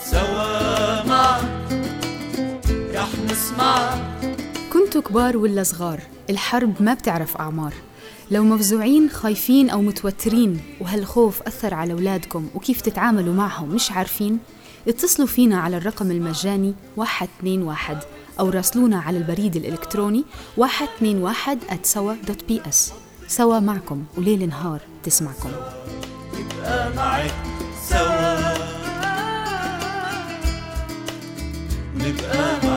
سوا معك رح نسمعك. كنتوا كبار ولا صغار، الحرب ما بتعرف أعمار. لو مفزوعين خايفين أو متوترين وهالخوف أثر على أولادكم وكيف تتعاملوا معهم مش عارفين، اتصلوا فينا على الرقم المجاني 121 أو راسلونا على البريد الإلكتروني 121@sawa.ps. سوا معكم وليل نهار تسمعكم. نبقى معك سوا، نبقى معك.